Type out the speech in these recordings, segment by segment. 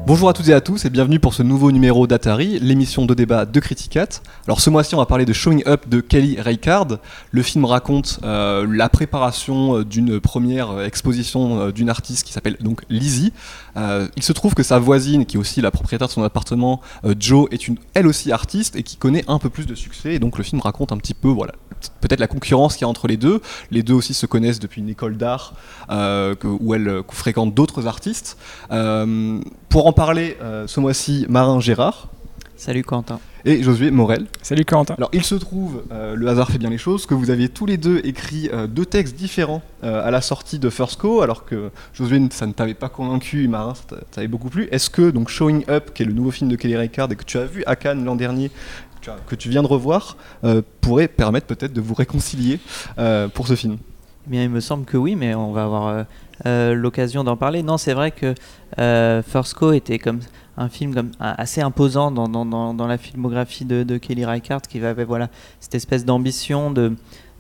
Bonjour à toutes et à tous et bienvenue pour ce nouveau numéro d'Atari, l'émission de débat de Criticat. Alors ce mois-ci on va parler de Showing Up de Kelly Reichardt. Le film raconte la préparation d'une première exposition d'une artiste qui s'appelle donc Lizzie. Il se trouve que sa voisine, qui est aussi la propriétaire de son appartement, Jo, est elle aussi artiste et qui connaît un peu plus de succès. Et donc le film raconte un petit peu peut-être la concurrence qu'il y a entre les deux. Les deux aussi se connaissent depuis une école d'art où elles fréquentent d'autres artistes. Pour en parler ce mois-ci, Marin Gérard. Salut Quentin. Et Josué Morel. Salut Quentin. Alors il se trouve, le hasard fait bien les choses, que vous aviez tous les deux écrit deux textes différents à la sortie de First Co, alors que Josué, ça ne t'avait pas convaincu, Marin, ça t'avait beaucoup plu. Est-ce que donc Showing Up, qui est le nouveau film de Kelly Reichardt et que tu as vu à Cannes l'an dernier, que tu viens de revoir, pourrait permettre peut-être de vous réconcilier pour ce film? Eh bien, il me semble que oui, mais on va avoir l'occasion d'en parler. Non, c'est vrai que First Co était comme un film assez imposant dans la filmographie de Kelly Reichardt, qui avait cette espèce d'ambition de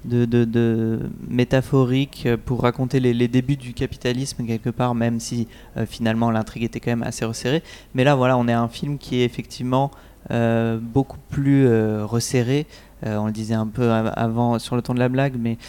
métaphorique pour raconter les débuts du capitalisme quelque part, même si finalement l'intrigue était quand même assez resserrée. Mais là, on est à un film qui est effectivement beaucoup plus resserré. On le disait un peu avant sur le ton de la blague, mais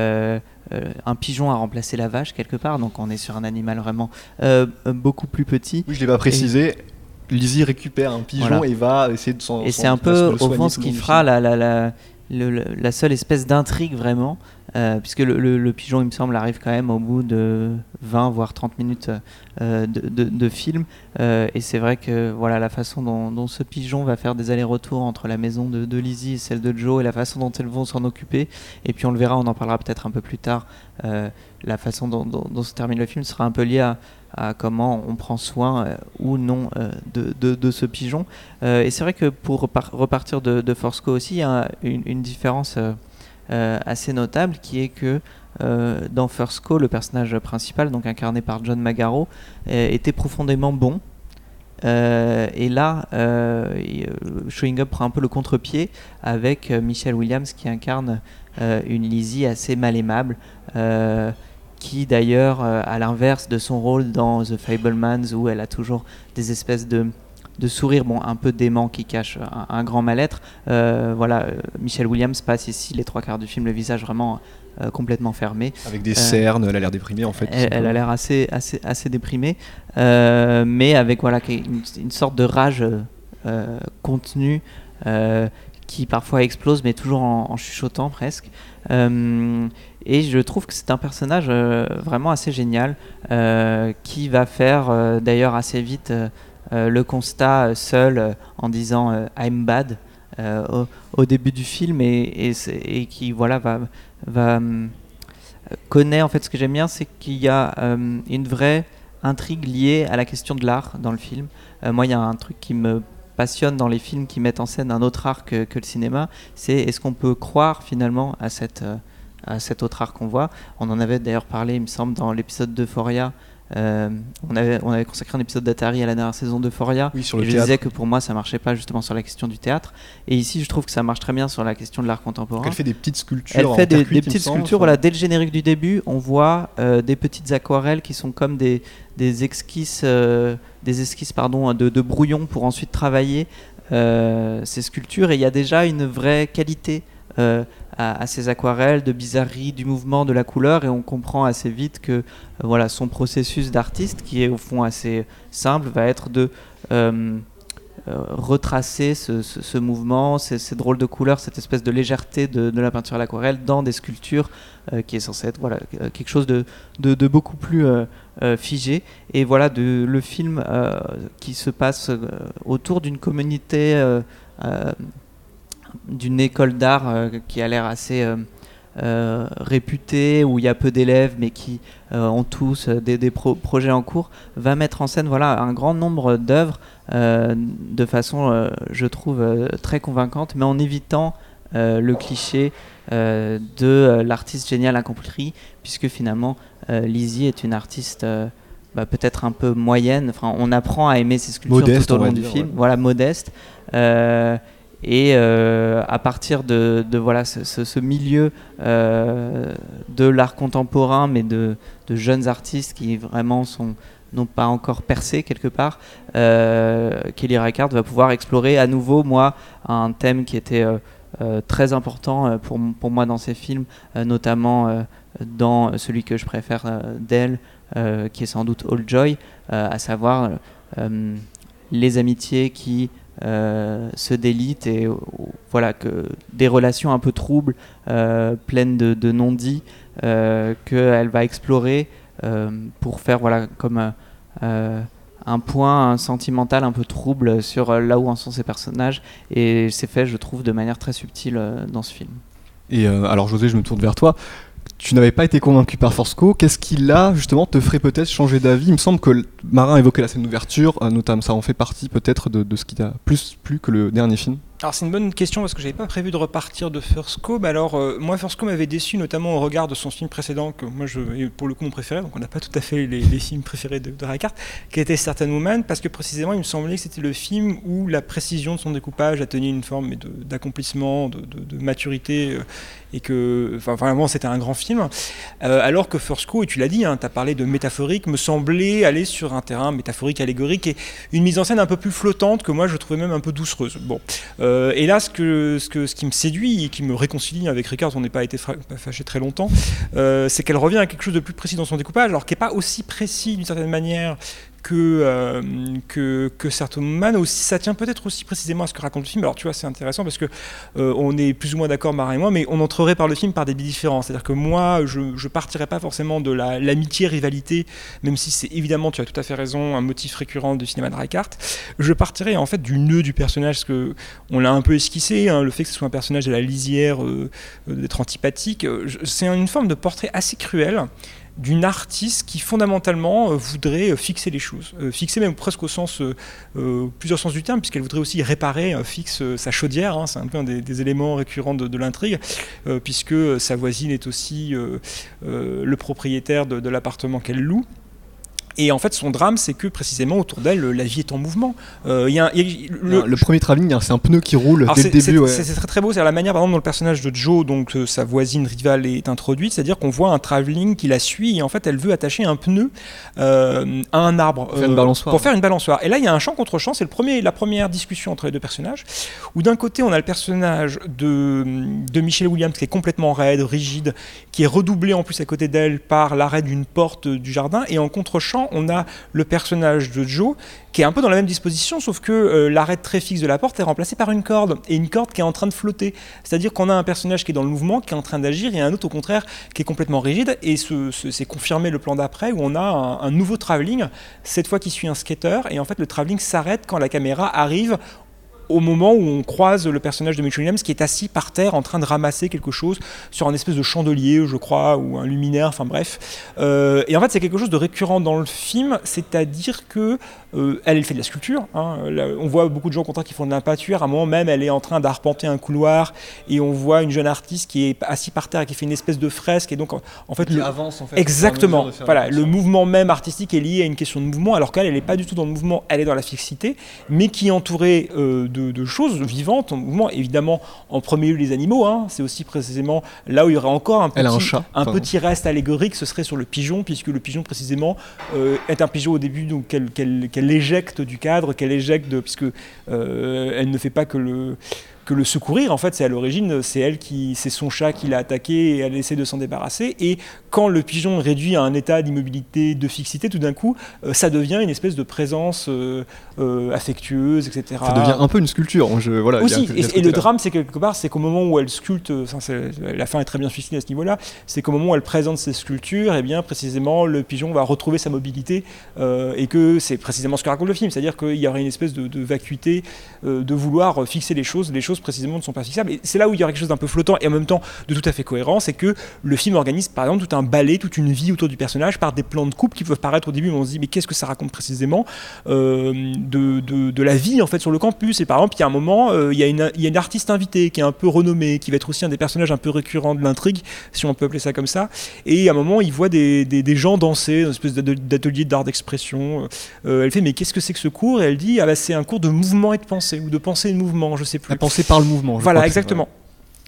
un pigeon a remplacé la vache quelque part, donc on est sur un animal vraiment beaucoup plus petit. Oui, je ne l'ai pas précisé. Lizzie récupère un pigeon et va essayer de s'en. Et c'est un peu au fond ce qui fera la seule espèce d'intrigue vraiment, puisque le pigeon, il me semble, arrive quand même au bout de 20 voire 30 minutes de film, et c'est vrai que la façon dont ce pigeon va faire des allers-retours entre la maison de Lizzie et celle de Joe, et la façon dont elles vont s'en occuper, et puis on le verra, on en parlera peut-être un peu plus tard, la façon dont se termine le film sera un peu liée à comment on prend soin ou non de ce pigeon. Et c'est vrai que pour repartir de First Co aussi, il y a une différence assez notable, qui est que dans First Co, le personnage principal, donc incarné par John Magaro, était profondément bon. Et là, Showing Up prend un peu le contre-pied avec Michelle Williams, qui incarne une Lizzie assez mal aimable, qui d'ailleurs, à l'inverse de son rôle dans The Fabelmans, où elle a toujours des espèces de sourires un peu dément qui cachent un grand mal-être, Michelle Williams passe ici les 3/4 du film le visage vraiment complètement fermé. Avec des cernes, elle a l'air déprimée en fait. Elle a l'air assez déprimée, mais avec une sorte de rage contenue qui parfois explose, mais toujours en chuchotant presque. Et je trouve que c'est un personnage vraiment assez génial, qui va faire d'ailleurs assez vite le constat seul en disant I'm bad au début du film, et qui va connaît, en fait, ce que j'aime bien, c'est qu'il y a une vraie intrigue liée à la question de l'art dans le film. Moi, il y a un truc qui me passionne dans les films qui mettent en scène un autre art que le cinéma, c'est est-ce qu'on peut croire finalement à cet autre art qu'on voit. On en avait d'ailleurs parlé, il me semble, dans l'épisode d'Euphoria. On avait consacré un épisode d'Atari à la dernière saison d'Euphoria, oui, sur le et je disais que pour moi ça marchait pas justement sur la question du théâtre, et ici je trouve que ça marche très bien sur la question de l'art contemporain. Elle fait des petites sculptures. Elle fait des petites sculptures, dès le générique du début on voit des petites aquarelles qui sont comme des esquisses de brouillon pour ensuite travailler ces sculptures, et il y a déjà une vraie qualité à ces aquarelles, de bizarrerie du mouvement, de la couleur, et on comprend assez vite que son processus d'artiste, qui est au fond assez simple, va être de retracer ce mouvement, ces drôles de couleurs, cette espèce de légèreté de la peinture à l'aquarelle dans des sculptures, qui est censé être quelque chose de beaucoup plus figé. Et le film qui se passe autour d'une communauté, d'une école d'art qui a l'air assez réputée, où il y a peu d'élèves mais qui ont tous des projets en cours, va mettre en scène un grand nombre d'œuvres de façon, je trouve, très convaincante, mais en évitant le cliché de l'artiste génial incompris, puisque finalement Lizzie est une artiste peut-être un peu moyenne. Enfin, on apprend à aimer ses sculptures modeste, tout au long du film, modeste. Et à partir de ce milieu de l'art contemporain, mais de jeunes artistes qui vraiment sont n'ont pas encore percé quelque part, Kelly Reichardt va pouvoir explorer à nouveau, moi, un thème qui était très important pour moi dans ces films, notamment dans celui que je préfère d'elle, qui est sans doute All Joy, à savoir les amitiés qui se délitent et voilà, que des relations un peu troubles, pleines de non-dits, qu'elle va explorer pour faire voilà, comme un point sentimental un peu trouble sur là où en sont ces personnages, et c'est fait, je trouve, de manière très subtile dans ce film. Et alors José, je me tourne vers toi. Tu n'avais pas été convaincu par First Co. Qu'est-ce qui là justement te ferait peut-être changer d'avis? Il me semble que Marin évoquait la scène d'ouverture, notamment ça en fait partie peut-être de ce qui t'a plus plu que le dernier film. Alors c'est une bonne question parce que j'avais pas prévu de repartir de First Co. Alors moi First Co m'avait déçu notamment au regard de son film précédent que moi pour le coup mon préféré, donc on n'a pas tout à fait les films préférés de Reichardt, qui était Certain Woman, parce que précisément il me semblait que c'était le film où la précision de son découpage atteignait une forme d'accomplissement, de maturité, et que vraiment c'était un grand film, alors que First Co, et tu l'as dit, tu as parlé de métaphorique, me semblait aller sur un terrain métaphorique, allégorique, et une mise en scène un peu plus flottante que moi je trouvais même un peu doucereuse. Bon. Et là, ce qui me séduit et qui me réconcilie avec Reichardt, on n'est pas été fâché très longtemps, c'est qu'elle revient à quelque chose de plus précis dans son découpage, alors qui n'est pas aussi précis d'une certaine manière que Certain Woman, aussi, ça tient peut-être aussi précisément à ce que raconte le film. Alors tu vois, c'est intéressant parce que on est plus ou moins d'accord, Marin et moi, mais on entrerait par le film par des biais différents. C'est-à-dire que moi, je partirais pas forcément de l'amitié, rivalité, même si c'est évidemment, tu as tout à fait raison, un motif récurrent du cinéma de Reichardt. Je partirais en fait du nœud du personnage, parce que on l'a un peu esquissé, le fait que ce soit un personnage à la lisière d'être antipathique, c'est une forme de portrait assez cruel d'une artiste qui fondamentalement voudrait fixer les choses, fixer même presque au sens, plusieurs sens du terme, puisqu'elle voudrait aussi réparer, fixe sa chaudière, c'est un peu un des éléments récurrents de l'intrigue, puisque sa voisine est aussi le propriétaire de l'appartement qu'elle loue. Et en fait, son drame, c'est que précisément autour d'elle, la vie est en mouvement. Le premier travelling, c'est un pneu qui roule dès le début. C'est très très beau. C'est la manière, par exemple, dont le personnage de Jo, donc sa voisine rivale, est introduite. C'est-à-dire qu'on voit un travelling qui la suit et en fait, elle veut attacher un pneu à un arbre pour faire une balançoire. Et là, il y a un champ contre champ. C'est la première discussion entre les deux personnages. Où d'un côté, on a le personnage de Michelle Williams qui est complètement raide, rigide, qui est redoublé en plus à côté d'elle par l'arrêt d'une porte du jardin. Et en contre-champ, on a le personnage de Jo qui est un peu dans la même disposition, sauf que l'arrêt très fixe de la porte est remplacé par une corde, et une corde qui est en train de flotter. C'est-à-dire qu'on a un personnage qui est dans le mouvement, qui est en train d'agir, et un autre au contraire qui est complètement rigide, et c'est confirmé le plan d'après, où on a un nouveau travelling, cette fois qui suit un skater, et en fait le travelling s'arrête quand la caméra arrive au moment où on croise le personnage de Michelle Williams qui est assis par terre en train de ramasser quelque chose sur un espèce de chandelier, je crois, ou un luminaire, enfin bref. Et en fait, c'est quelque chose de récurrent dans le film, c'est-à-dire que elle fait de la sculpture. Là, on voit beaucoup de gens qui font de la peinture. À un moment même, elle est en train d'arpenter un couloir et on voit une jeune artiste qui est assise par terre et qui fait une espèce de fresque. Et donc, en fait, avance en fait. Exactement. Voilà, le mouvement même artistique est lié à une question de mouvement, alors qu'elle n'est pas du tout dans le mouvement, elle est dans la fixité, mais qui est entourée de choses vivantes en mouvement. Évidemment, en premier lieu, les animaux. C'est aussi précisément là où il y aurait encore un petit reste allégorique. Ce serait sur le pigeon, puisque le pigeon précisément est un pigeon au début donc qu'elle éjecte du cadre, puisque elle ne fait pas que le secourir, en fait, c'est à l'origine, c'est son chat qui l'a attaqué et elle essaie de s'en débarrasser. Et quand le pigeon est réduit à un état d'immobilité, de fixité, tout d'un coup, ça devient une espèce de présence affectueuse, etc. Ça devient un peu une sculpture. Aussi, et le drame, c'est quelque part, c'est qu'au moment où elle sculpte, la fin est très bien suicidée à ce niveau-là, c'est qu'au moment où elle présente ses sculptures, et bien précisément, le pigeon va retrouver sa mobilité, et que c'est précisément ce que raconte le film, c'est-à-dire qu'il y aurait une espèce de vacuité, de vouloir fixer les choses précisément ne sont pas fixables, et c'est là où il y aurait quelque chose d'un peu flottant et en même temps de tout à fait cohérent, c'est que le film organise par exemple tout un ballet, toute une vie autour du personnage par des plans de coupe qui peuvent paraître au début, mais on se dit mais qu'est-ce que ça raconte précisément de la vie en fait sur le campus. Et par exemple il y a un moment, il y a une artiste invitée qui est un peu renommée, qui va être aussi un des personnages un peu récurrents de l'intrigue, si on peut appeler ça comme ça, et à un moment il voit des gens danser, une espèce d'atelier d'art d'expression. Elle fait mais qu'est-ce que c'est que ce cours, et elle dit c'est un cours de mouvement et de pensée, ou de pensée et de mouvement, je sais plus. La pensée par le mouvement. Voilà, exactement.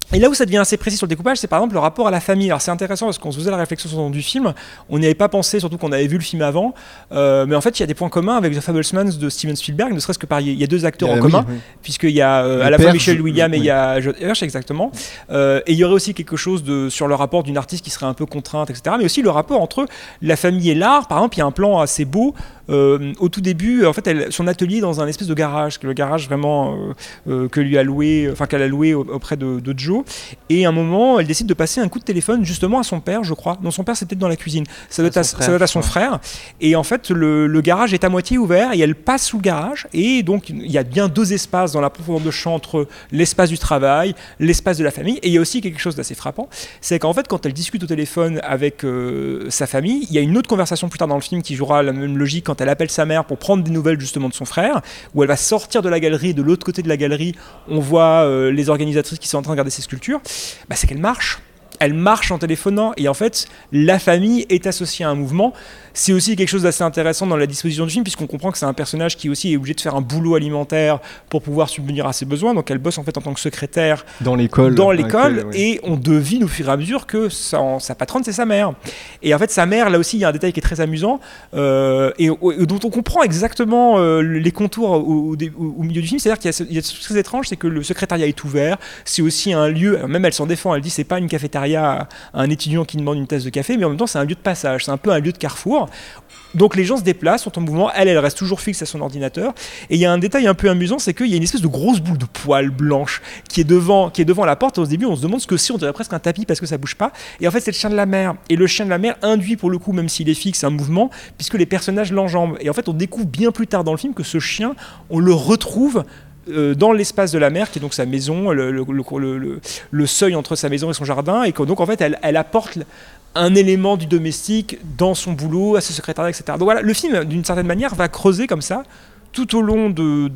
Et là où ça devient assez précis sur le découpage, c'est par exemple le rapport à la famille. Alors c'est intéressant parce qu'on se faisait la réflexion sur le long du film, on n'y avait pas pensé, surtout qu'on avait vu le film avant, mais en fait il y a des points communs avec The Fabelmans de Steven Spielberg, ne serait-ce que il y a 2 acteurs en commun, puisqu'il y a à la fois Michelle Williams et il y a John Hirsch, exactement. Et il y aurait aussi quelque chose sur le rapport d'une artiste qui serait un peu contrainte, etc. Mais aussi le rapport entre la famille et l'art. Par exemple, il y a un plan assez beau. Au tout début, en fait, son atelier est dans un espèce de garage, le garage vraiment que lui a loué, enfin qu'elle a loué auprès de Joe. Et à un moment, elle décide de passer un coup de téléphone justement à son père, je crois. Non, son père, c'est peut-être dans la cuisine. Ça doit être à son frère. Et en fait, le garage est à moitié ouvert et elle passe sous le garage. Et donc, il y a bien 2 espaces dans la profondeur de champ entre l'espace du travail, l'espace de la famille. Et il y a aussi quelque chose d'assez frappant, c'est qu'en fait, quand elle discute au téléphone avec sa famille, il y a une autre conversation plus tard dans le film qui jouera la même logique quand elle appelle sa mère pour prendre des nouvelles justement de son frère, où elle va sortir de la galerie et de l'autre côté de la galerie, on voit les organisatrices qui sont en train de regarder ses sculptures. C'est qu'elle marche. Elle marche en téléphonant et en fait la famille est associée à un mouvement. C'est aussi quelque chose d'assez intéressant dans la disposition du film puisqu'on comprend que c'est un personnage qui aussi est obligé de faire un boulot alimentaire pour pouvoir subvenir à ses besoins. Donc elle bosse en fait en tant que secrétaire dans l'école et on devine au fur et à mesure que sa patronne c'est sa mère. Et en fait sa mère, là aussi il y a un détail qui est très amusant et dont on comprend exactement les contours au milieu du film. C'est-à-dire qu'il y a ce très étrange, c'est que le secrétariat est ouvert. C'est aussi un lieu, même elle s'en défend, elle dit c'est pas une cafétéria à un étudiant qui demande une tasse de café, mais en même temps c'est un lieu de passage, c'est un peu un lieu de carrefour. Donc les gens se déplacent, sont en mouvement, elle reste toujours fixe à son ordinateur. Et il y a un détail un peu amusant, c'est qu'il y a une espèce de grosse boule de poils blanche qui est devant la porte. Au début on se demande ce que c'est, on dirait presque un tapis parce que ça bouge pas. Et en fait c'est le chien de la mère. Et le chien de la mère induit pour le coup, même s'il est fixe, un mouvement, puisque les personnages l'enjambent. Et en fait on découvre bien plus tard dans le film que ce chien, on le retrouve dans l'espace de la mère qui est donc sa maison, le seuil entre sa maison et son jardin, et que donc en fait elle apporte un élément du domestique dans son boulot, à ce secrétariat, etc. Donc voilà, le film d'une certaine manière va creuser comme ça tout au long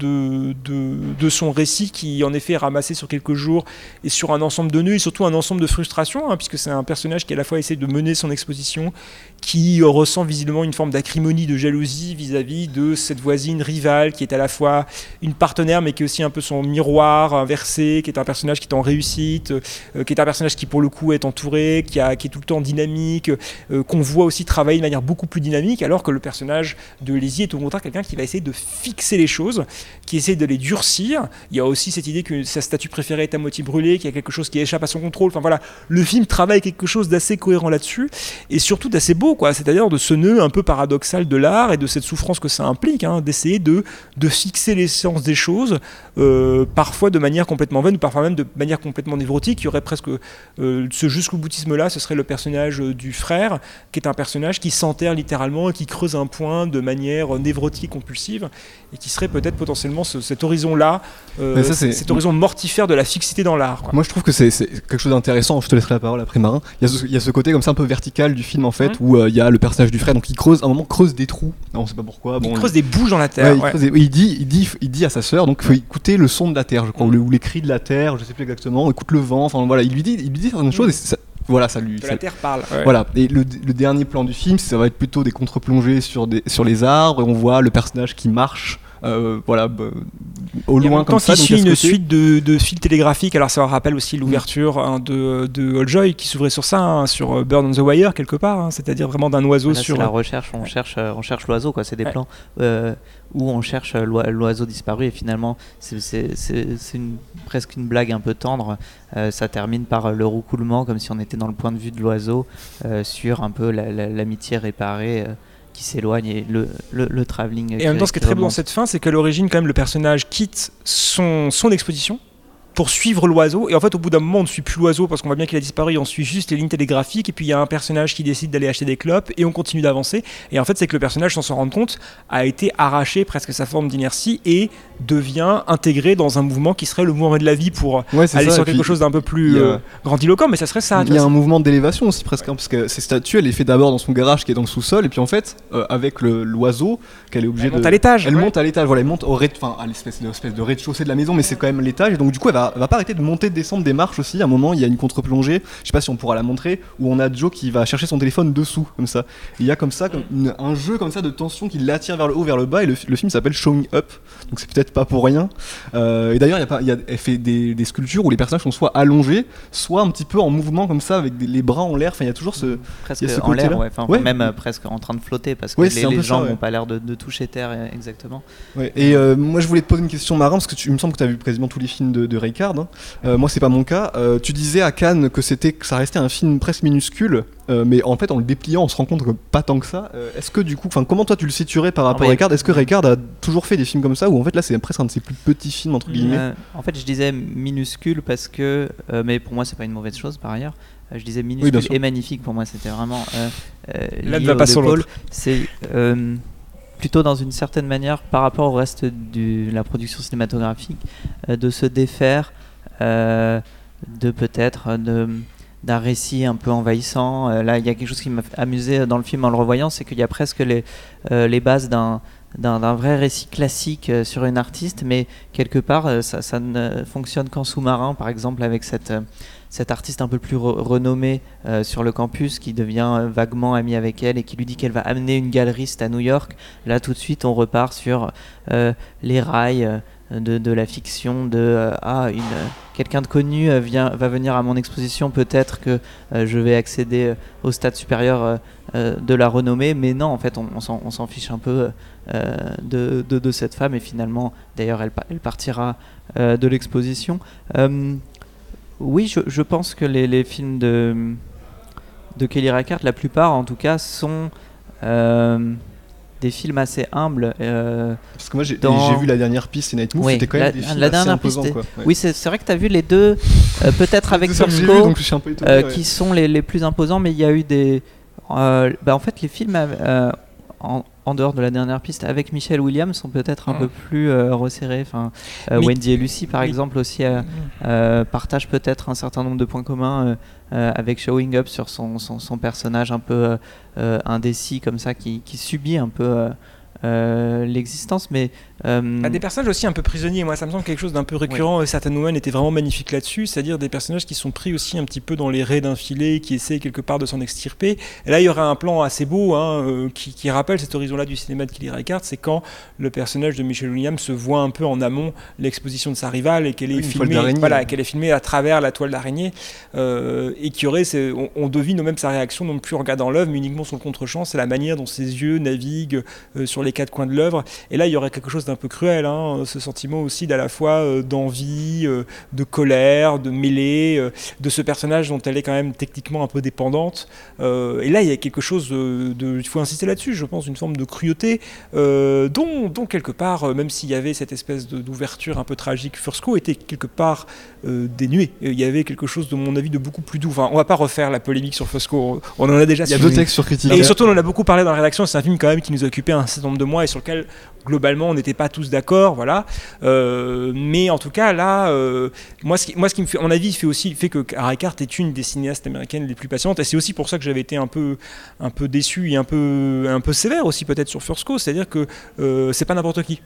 de son récit qui en effet est ramassé sur quelques jours et sur un ensemble de nœuds et surtout un ensemble de frustrations, puisque c'est un personnage qui à la fois essaie de mener son exposition, qui ressent visiblement une forme d'acrimonie, de jalousie vis-à-vis de cette voisine rivale qui est à la fois une partenaire mais qui est aussi un peu son miroir inversé, qui est un personnage qui est en réussite, qui est un personnage qui pour le coup est entouré, qui est tout le temps dynamique, qu'on voit aussi travailler de manière beaucoup plus dynamique, alors que le personnage de Lézy est au contraire quelqu'un qui va essayer de fixer les choses, qui essaie de les durcir. Il y a aussi cette idée que sa statue préférée est à moitié brûlée, qu'il y a quelque chose qui échappe à son contrôle. Enfin voilà, le film travaille quelque chose d'assez cohérent là-dessus et surtout d'assez beau, quoi. C'est-à-dire de ce nœud un peu paradoxal de l'art et de cette souffrance que ça implique, d'essayer de fixer l'essence des choses, parfois de manière complètement vaine, ou parfois même de manière complètement névrotique. Il y aurait presque ce jusqu'au boutisme-là, ce serait le personnage du frère, qui est un personnage qui s'enterre littéralement et qui creuse un point de manière névrotique, compulsive, et qui serait peut-être potentiellement cet horizon-là, cet horizon mortifère de la fixité dans l'art, quoi. Moi je trouve que c'est quelque chose d'intéressant, je te laisserai la parole après Marin. Il y a ce côté comme ça un peu vertical du film en fait, où il y a le personnage du frère, donc il creuse, à un moment creuse des trous, on sait pas pourquoi. Il creuse des bouches dans la terre. Il dit à sa sœur, donc il faut écouter le son de la terre, je crois, ou les cris de la terre, je sais plus exactement, écoute le vent, enfin voilà, il lui dit certaines choses et ça, voilà, ça lui. La terre parle. Voilà. Et le dernier plan du film, ça va être plutôt des contre-plongées sur les arbres, et on voit le personnage qui marche. Au loin comme ça. Il suit une suite de fils télégraphiques. Alors ça rappelle aussi l'ouverture de Alljoy qui s'ouvrait sur ça, sur Bird on the Wire quelque part, c'est-à-dire vraiment d'un oiseau là, sur la recherche. On cherche l'oiseau, quoi. C'est des plans où on cherche l'oiseau disparu et finalement c'est presque une blague un peu tendre. Ça termine par le roucoulement comme si on était dans le point de vue de l'oiseau sur un peu l'amitié réparée. Qui s'éloigne et le travelling. Et en même temps, ce qui est très beau dans cette fin, c'est qu'à l'origine, quand même, le personnage quitte son exposition pour suivre l'oiseau, et en fait au bout d'un moment on ne suit plus l'oiseau parce qu'on voit bien qu'il a disparu, on suit juste les lignes télégraphiques, et puis il y a un personnage qui décide d'aller acheter des clopes et on continue d'avancer, et en fait c'est que le personnage, sans s'en rendre compte, a été arraché presque sa forme d'inertie et devient intégré dans un mouvement qui serait le mouvement de la vie pour aller sur quelque chose d'un peu plus grandiloquent, mais ça serait ça. Il y a un mouvement d'élévation aussi presque, parce que cette statue elle est faite d'abord dans son garage qui est dans le sous-sol, et puis en fait avec l'oiseau qu'elle est obligée monte à l'étage. Elle monte à l'étage, voilà, elle monte à l'espèce de rez-de-chaussée de la maison, mais c'est quand même l'étage, et donc du coup elle va va pas arrêter de monter, de descendre des marches aussi. À un moment, il y a une contre-plongée, je sais pas si on pourra la montrer, où on a Joe qui va chercher son téléphone dessous, comme ça. Et il y a comme ça un jeu comme ça de tension qui l'attire vers le haut, vers le bas, et le film s'appelle Showing Up, donc c'est peut-être pas pour rien. Et d'ailleurs, elle fait des sculptures où les personnages sont soit allongés, soit un petit peu en mouvement comme ça, avec les bras en l'air. Enfin, il y a toujours presque il y a ce en l'air, côté-là. ouais. Même presque en train de flotter, parce que les jambes n'ont pas l'air de toucher terre exactement. Ouais. Et moi, je voulais te poser une question, Marin, parce que il me semble que tu as vu quasiment tous les films de Ray-Card. Hein. Moi, c'est pas mon cas. Tu disais à Cannes que ça restait un film presque minuscule, mais en fait, en le dépliant, on se rend compte que pas tant que ça. Est-ce que du coup, comment toi tu le situerais par rapport à Ray-Card ? Est-ce que Ray-Card a toujours fait des films comme ça, ou en fait là, c'est presque un de ses plus petits films entre guillemets ? En fait, je disais minuscule parce que, mais pour moi, c'est pas une mauvaise chose par ailleurs. Je disais minuscule et magnifique. Pour moi, c'était vraiment là ne va pas sur l'autre. C'est plutôt dans une certaine manière par rapport au reste de la production cinématographique, de se défaire de peut-être d'un récit un peu envahissant. Là, il y a quelque chose qui m'a amusé dans le film en le revoyant, c'est qu'il y a presque les bases d'un vrai récit classique sur une artiste, mais quelque part ça ne fonctionne qu'en sous-marin, par exemple avec cette artiste un peu plus renommée sur le campus qui devient vaguement amie avec elle et qui lui dit qu'elle va amener une galeriste à New York. Là tout de suite on repart sur les rails de la fiction quelqu'un de connu va venir à mon exposition, peut-être que je vais accéder au stade supérieur de la renommée, mais non, en fait on s'en fiche un peu de cette femme, et finalement d'ailleurs elle partira de l'exposition. Oui, je pense que les films de Kelly Reichardt, la plupart en tout cas, sont des films assez humbles. Parce que moi j'ai vu la dernière piste et Night Move, c'était quand même des films assez imposants. Quoi. Ouais. Oui, c'est vrai que tu as vu les deux, peut-être avec First Co, qui sont les plus imposants, mais il y a eu des... en fait, les films en dehors de la dernière piste avec Michelle Williams sont peut-être un peu plus resserrés. Wendy et Lucy par exemple aussi partagent peut-être un certain nombre de points communs avec Showing Up sur son personnage un peu indécis comme ça, qui subit un peu l'existence, mais des personnages aussi un peu prisonniers. Moi ça me semble quelque chose d'un peu récurrent. Certain Woman était vraiment magnifique là-dessus, c'est-à-dire des personnages qui sont pris aussi un petit peu dans les raies d'un filet, qui essaient quelque part de s'en extirper. Et là il y aura un plan assez beau qui rappelle cet horizon-là du cinéma de Kelly Reichardt, c'est quand le personnage de Michelle Williams se voit un peu en amont l'exposition de sa rivale et qu'elle est filmée à travers la toile d'araignée, et qui aurait, on devine même sa réaction non plus en regardant l'œuvre mais uniquement sur le contre-champ, c'est la manière dont ses yeux naviguent sur les quatre coins de l'œuvre. Et là il y aurait quelque chose d'un peu cruel, ce sentiment aussi d'à la fois d'envie, de colère, de mêlée, de ce personnage dont elle est quand même techniquement un peu dépendante. Et là, il y a quelque chose il faut insister là-dessus, je pense, une forme de cruauté dont quelque part, même s'il y avait cette espèce d'ouverture un peu tragique, First Co était quelque part dénué. Il y avait quelque chose, de mon avis, de beaucoup plus doux. Enfin, on va pas refaire la polémique sur First Co, on en a déjà. Il y a deux textes sur Critique. Et surtout, on en a beaucoup parlé dans la rédaction. C'est un film quand même qui nous a occupé un certain nombre de mois et sur lequel globalement on n'était pas tous d'accord, voilà. Mais en tout cas là, moi ce qui me fait, à mon avis, fait que Reichardt est une des cinéastes américaines les plus patientes, et c'est aussi pour ça que j'avais été un peu déçu et un peu sévère aussi peut-être sur First Co, c'est-à-dire que c'est pas n'importe qui.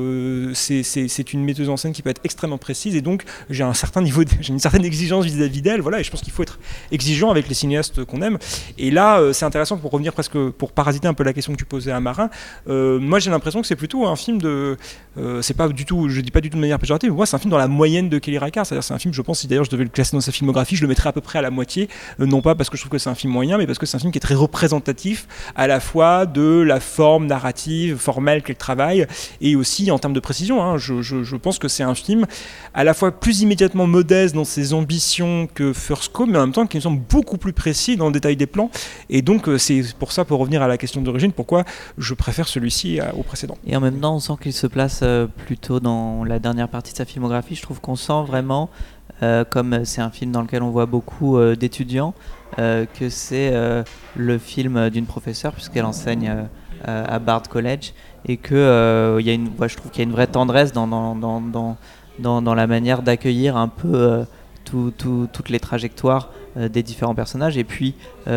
C'est une metteuse en scène qui peut être extrêmement précise, et donc j'ai une certaine exigence vis-à-vis d'elle, voilà, et je pense qu'il faut être exigeant avec les cinéastes qu'on aime. Et là, c'est intéressant, pour revenir presque, pour parasiter un peu la question que tu posais à Marin. Moi j'ai l'impression que c'est plutôt un film c'est pas du tout, je dis pas du tout de manière péjorative, mais moi c'est un film dans la moyenne de Kelly Reichardt, c'est-à-dire c'est un film, je pense, si d'ailleurs je devais le classer dans sa filmographie, je le mettrais à peu près à la moitié, non pas parce que je trouve que c'est un film moyen, mais parce que c'est un film qui est très représentatif à la fois de la forme narrative, formelle qu'elle travaille, et aussi en termes de précision. Je pense que c'est un film à la fois plus immédiatement modeste dans ses ambitions que First Co, mais en même temps qui me semble beaucoup plus précis dans le détail des plans, et donc c'est pour ça, pour revenir à la question d'origine, pourquoi je préfère celui-ci au précédent. Et en même temps, on sent qu'il se place plutôt dans la dernière partie de sa filmographie. Je trouve qu'on sent vraiment, comme c'est un film dans lequel on voit beaucoup d'étudiants, que c'est le film d'une professeure, puisqu'elle enseigne à Bard College, et que je trouve qu'il y a une vraie tendresse dans la manière d'accueillir un peu toutes les trajectoires des différents personnages. Et puis,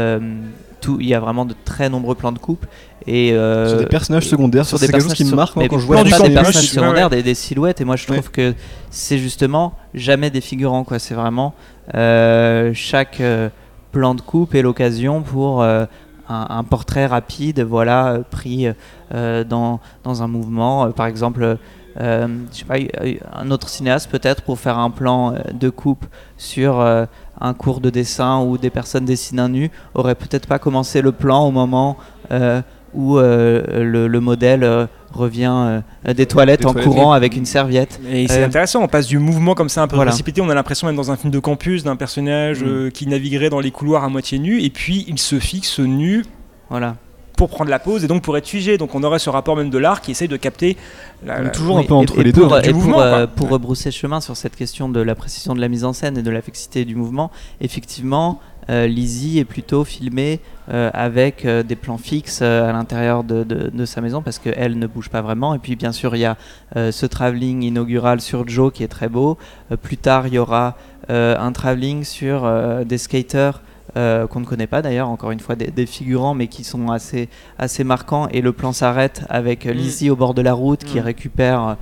il y a vraiment de très nombreux plans de coupe. Et, sur des personnages secondaires, sur c'est des quelque chose qui me marque quand je vois pas des personnages secondaires, des silhouettes. Et moi, je trouve que c'est justement jamais des figurants, quoi. C'est vraiment chaque plan de coupe est l'occasion pour un portrait rapide, voilà, pris dans un mouvement. Par exemple, je sais pas, un autre cinéaste peut-être pour faire un plan de coupe sur un cours de dessin où des personnes dessinent un nu aurait peut-être pas commencé le plan au moment où le modèle revient des toilettes en courant avec une serviette. Et c'est intéressant, on passe du mouvement comme ça un peu précipité, on a l'impression même dans un film de campus d'un personnage qui naviguerait dans les couloirs à moitié nu, et puis il se fixe nu pour prendre la pause et donc pour être figé. Donc on aurait ce rapport même de l'art qui essaye de capter toujours un peu entre les deux du mouvement. Pour rebrousser chemin sur cette question de la précision de la mise en scène et de la fixité du mouvement, effectivement Lizzie est plutôt filmée avec des plans fixes à l'intérieur de sa maison parce qu'elle ne bouge pas vraiment. Et puis bien sûr il y a ce travelling inaugural sur Joe qui est très beau. Plus tard il y aura un travelling sur des skaters qu'on ne connaît pas d'ailleurs, encore une fois des figurants mais qui sont assez marquants, et le plan s'arrête avec Lizzie au bord de la route qui récupère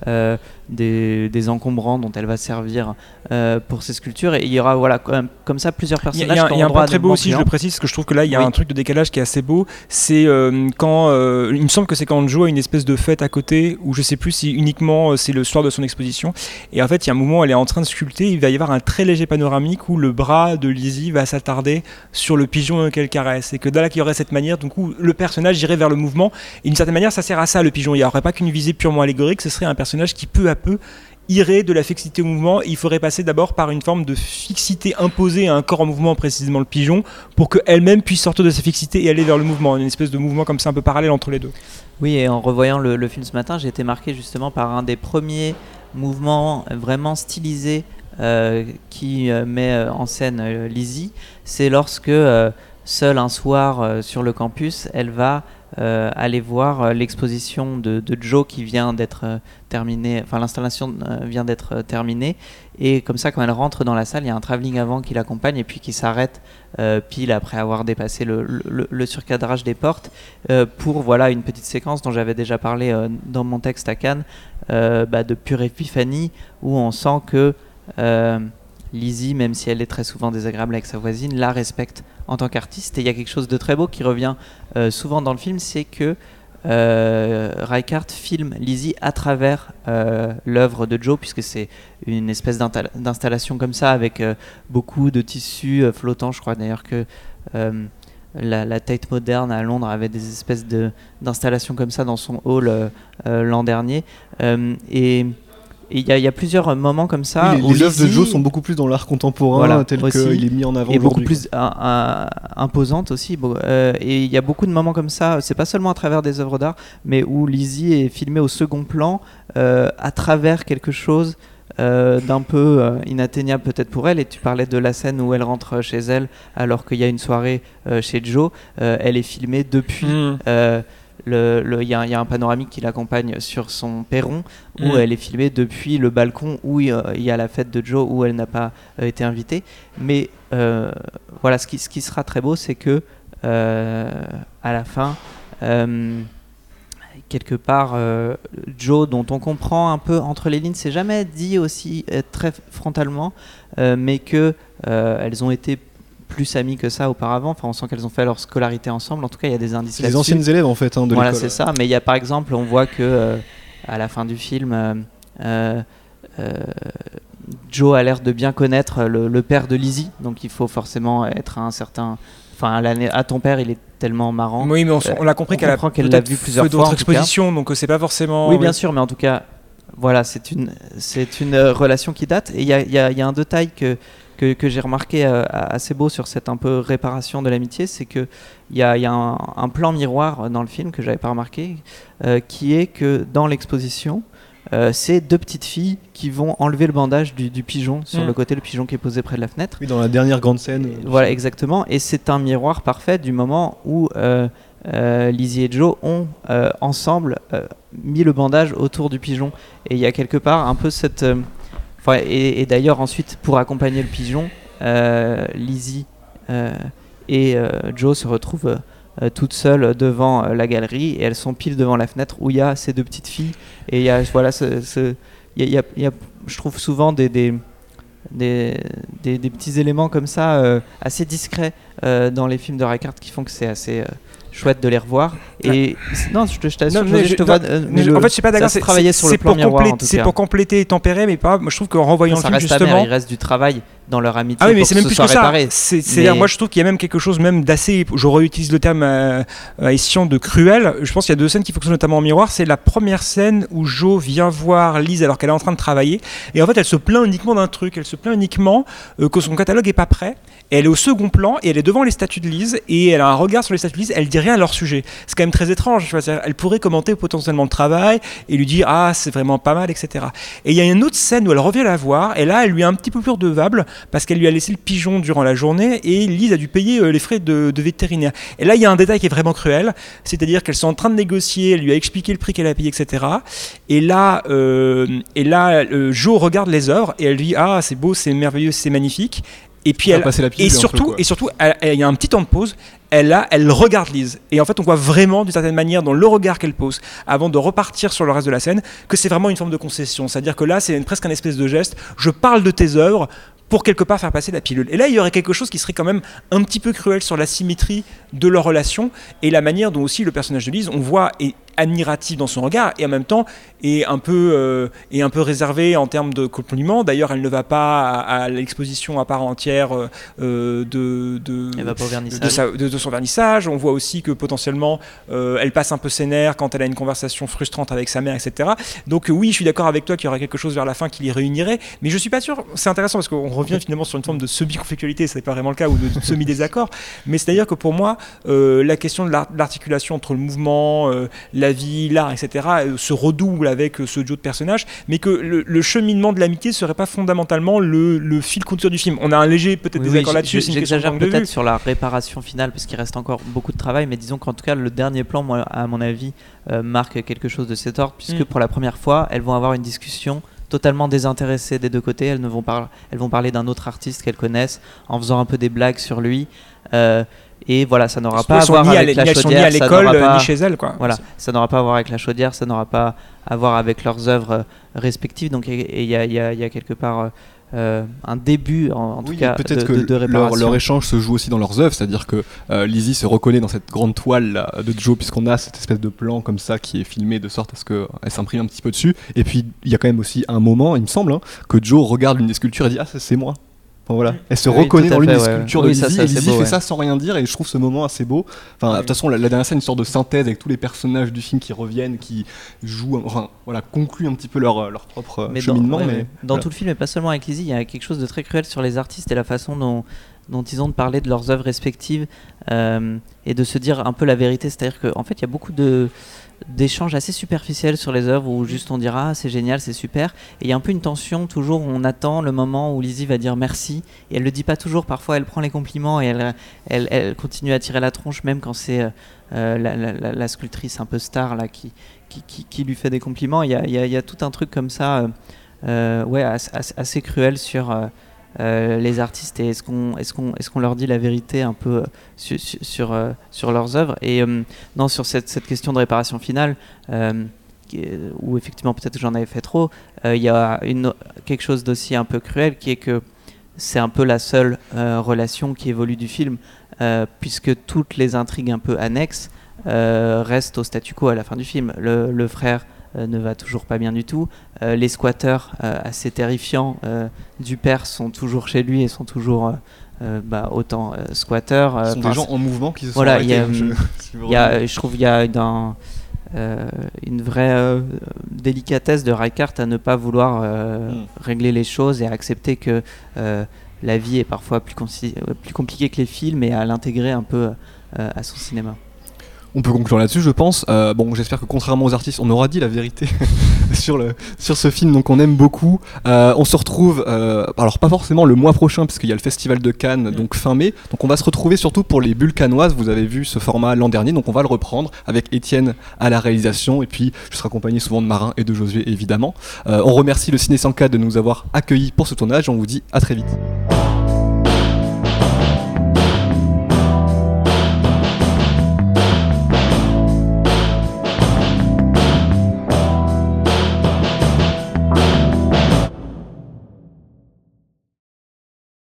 des encombrants dont elle va servir pour ses sculptures, et il y aura comme ça plusieurs personnages. Il y a un point très beau aussi, je le précise, parce que je trouve que là il y a un truc de décalage qui est assez beau. C'est quand il me semble que c'est quand Joe a une espèce de fête à côté, ou je sais plus si uniquement c'est le soir de son exposition, et en fait il y a un moment où elle est en train de sculpter, il va y avoir un très léger panoramique où le bras de Lizzie va s'attarder sur le pigeon qu'elle caresse, et que là qu'il y aurait cette manière, donc où le personnage irait vers le mouvement, et d'une certaine manière ça sert à ça, le pigeon. Il n'y aurait pas qu'une visée purement allégorique, ce serait un personnage qui peu à peu irait de la fixité au mouvement. Il faudrait passer d'abord par une forme de fixité imposée à un corps en mouvement, précisément le pigeon, pour qu'elle-même puisse sortir de sa fixité et aller vers le mouvement, une espèce de mouvement comme ça un peu parallèle entre les deux. Oui, et en revoyant le film ce matin, j'ai été marqué justement par un des premiers mouvements vraiment stylisés qui met en scène Lizzie. C'est lorsque seule un soir sur le campus, elle va aller voir l'exposition de Joe qui vient d'être terminée, enfin l'installation vient d'être terminée, et comme ça quand elle rentre dans la salle, il y a un travelling avant qui l'accompagne et puis qui s'arrête pile après avoir dépassé le surcadrage des portes pour une petite séquence dont j'avais déjà parlé dans mon texte à Cannes, de pure épiphanie, où on sent que Lizzie, même si elle est très souvent désagréable avec sa voisine, la respecte en tant qu'artiste. Et il y a quelque chose de très beau qui revient souvent dans le film, c'est que Reichardt filme Lizzie à travers l'œuvre de Joe, puisque c'est une espèce d'installation comme ça, avec beaucoup de tissus flottants. Je crois d'ailleurs que la Tate Modern à Londres avait des espèces d'installations comme ça dans son hall l'an dernier. Et il y a plusieurs moments comme ça. Oui, les œuvres de Joe sont beaucoup plus dans l'art contemporain, tel qu'il est mis en avant et aujourd'hui. Et beaucoup plus imposante aussi. Et il y a beaucoup de moments comme ça, c'est pas seulement à travers des œuvres d'art, mais où Lizzie est filmée au second plan, à travers quelque chose d'un peu inatteignable peut-être pour elle. Et tu parlais de la scène où elle rentre chez elle alors qu'il y a une soirée chez Joe. Elle est filmée depuis... Il y a un panoramique qui l'accompagne sur son perron où elle est filmée depuis le balcon où il y a la fête de Joe où elle n'a pas été invitée. Mais ce qui sera très beau, c'est que à la fin, quelque part, Joe, dont on comprend un peu entre les lignes, c'est jamais dit aussi très frontalement, mais que elles ont été plus amies que ça auparavant. Enfin, on sent qu'elles ont fait leur scolarité ensemble. En tout cas, il y a des indices là-dessus. Les anciennes élèves en fait de l'école. Voilà, c'est ça. Mais il y a par exemple, on voit que à la fin du film, Joe a l'air de bien connaître le père de Lizzie, donc il faut forcément être un certain. Enfin, à ton père, il est tellement marrant. Oui, mais on l'a compris qu'elle l'a vu plusieurs fois. D'autres expositions, donc c'est pas forcément. Oui, bien sûr, mais en tout cas, voilà, c'est une relation qui date. Et il y a un détail que j'ai remarqué assez beau sur cette un peu réparation de l'amitié, c'est qu'il y a un plan miroir dans le film que j'avais pas remarqué, qui est que dans l'exposition, c'est deux petites filles qui vont enlever le bandage du pigeon sur le côté, le pigeon qui est posé près de la fenêtre. Oui, dans la dernière grande scène. Voilà, exactement. Et c'est un miroir parfait du moment où Lizzie et Joe ont ensemble mis le bandage autour du pigeon. Et il y a quelque part un peu cette... Et d'ailleurs ensuite pour accompagner le pigeon, Lizzie et Joe se retrouvent toutes seules devant la galerie et elles sont pile devant la fenêtre où il y a ces deux petites filles et il y a je trouve souvent des petits éléments comme ça assez discrets dans les films de Reichardt qui font que c'est assez chouette de les revoir. Et non, je t'assure, en fait, je suis pas d'accord. C'est pour compléter et tempérer, mais pas. Moi, je trouve qu'en renvoyant le film, justement, il reste du travail dans leur amitié. Ah oui, mais c'est même plus que ça. Moi, je trouve qu'il y a même quelque chose même d'assez. Je réutilise le terme haïtien de cruel. Je pense qu'il y a deux scènes qui fonctionnent notamment en miroir. C'est la première scène où Jo vient voir Lise alors qu'elle est en train de travailler, et en fait, elle se plaint uniquement d'un truc. Elle se plaint uniquement que son catalogue est pas prêt. Et elle est au second plan et elle est devant les statues de Lise et elle a un regard sur les statues de Lise. Elle dit rien à leur sujet. C'est quand même très étrange. Elle pourrait commenter potentiellement le travail et lui dire ah c'est vraiment pas mal, etc. Et il y a une autre scène où elle revient la voir et là elle lui est un petit peu plus redevable parce qu'elle lui a laissé le pigeon durant la journée et Lise a dû payer les frais de vétérinaire. Et là il y a un détail qui est vraiment cruel, c'est-à-dire qu'elles sont en train de négocier, elle lui a expliqué le prix qu'elle a payé, etc. Et là Jo regarde les œuvres et elle lui dit ah c'est beau, c'est merveilleux, c'est magnifique. Et puis surtout, il y a un petit temps de pause. Elle regarde Lise. Et en fait, on voit vraiment, d'une certaine manière, dans le regard qu'elle pose, avant de repartir sur le reste de la scène, que c'est vraiment une forme de concession. C'est-à-dire que là, c'est presque un espèce de geste. Je parle de tes œuvres pour quelque part faire passer la pilule. Et là, il y aurait quelque chose qui serait quand même un petit peu cruel sur la symétrie de leur relation et la manière dont aussi le personnage de Lise, on voit, est admiratif dans son regard et en même temps est un peu réservé en termes de compliments. D'ailleurs, elle ne va pas à l'exposition à part entière de son vernissage. On voit aussi que potentiellement elle passe un peu ses nerfs quand elle a une conversation frustrante avec sa mère, etc. Donc oui, je suis d'accord avec toi qu'il y aurait quelque chose vers la fin qui les réunirait, mais je suis pas sûr. C'est intéressant parce qu'on revient finalement sur une forme de semi-conflictualité, ce n'est pas vraiment le cas, ou de semi-désaccord, mais c'est-à-dire que pour moi, la question de l'articulation entre le mouvement, la vie, l'art, etc., se redouble avec ce duo de personnages, mais que le cheminement de l'amitié serait pas fondamentalement le fil conducteur du film. On a un léger désaccord là-dessus. J'exagère peut-être sur la réparation finale parce qu'il reste encore beaucoup de travail, mais disons qu'en tout cas le dernier plan, moi, à mon avis, marque quelque chose de cet ordre, puisque pour la première fois, elles vont avoir une discussion totalement désintéressées des deux côtés. Elles vont parler d'un autre artiste qu'elles connaissent en faisant un peu des blagues sur lui. Et voilà, ça n'aura pas à voir avec la chaudière, ni à l'école, ni chez elles, quoi. Voilà, ça n'aura pas à voir avec la chaudière, ça n'aura pas à voir avec leurs œuvres respectives. Donc il y a quelque part un début, en tout cas, peut-être de réparation. Leur échange se joue aussi dans leurs œuvres, c'est-à-dire que Lizzie se reconnaît dans cette grande toile là, de Joe, puisqu'on a cette espèce de plan comme ça qui est filmé de sorte à ce qu'elle s'imprime un petit peu dessus. Et puis il y a quand même aussi un moment, il me semble, que Joe regarde l'une des sculptures et dit ah ça, c'est moi. Enfin, voilà. Elle se reconnaît dans l'une des sculptures de Lizzie, et Lizzie fait ça sans rien dire, et je trouve ce moment assez beau. Enfin, de toute façon, la dernière scène, une sorte de synthèse avec tous les personnages du film qui reviennent, qui jouent, enfin, voilà, concluent un petit peu leur propre cheminement. Dans tout le film, et pas seulement avec Lizzie, il y a quelque chose de très cruel sur les artistes et la façon dont ils ont de parler de leurs œuvres respectives et de se dire un peu la vérité. C'est-à-dire qu'en fait, il y a beaucoup d'échanges assez superficiels sur les œuvres où juste on dira ah, c'est génial, c'est super, et il y a un peu une tension toujours où on attend le moment où Lizzie va dire merci, et elle le dit pas toujours. Parfois elle prend les compliments et elle continue à tirer la tronche même quand c'est la sculptrice un peu star là qui lui fait des compliments. Il y a tout un truc comme ça assez cruel sur les artistes, et est-ce qu'on leur dit la vérité un peu sur leurs œuvres. Et non, sur cette question de réparation finale où effectivement peut-être que j'en avais fait trop, il y a quelque chose d'aussi un peu cruel qui est que c'est un peu la seule relation qui évolue du film, puisque toutes les intrigues un peu annexes restent au statu quo à la fin du film. Le frère ne va toujours pas bien du tout. Les squatteurs assez terrifiants du père sont toujours chez lui et sont toujours autant squatteurs. Ce sont des gens en mouvement qui se sont voilà, arrêtés. Je trouve qu'il y a une vraie délicatesse de Reichardt à ne pas vouloir régler les choses et à accepter que la vie est parfois plus compliquée que les films, et à l'intégrer un peu à son cinéma. On peut conclure là-dessus, je pense. Bon, j'espère que contrairement aux artistes, on aura dit la vérité sur ce film donc on aime beaucoup. On se retrouve, alors pas forcément le mois prochain parce qu'il y a le Festival de Cannes donc fin mai. Donc on va se retrouver surtout pour les bulles cannoises. Vous avez vu ce format l'an dernier, donc on va le reprendre avec Étienne à la réalisation et puis je serai accompagné souvent de Marin et de Josué évidemment. On remercie le Ciné 104 de nous avoir accueillis pour ce tournage. On vous dit à très vite.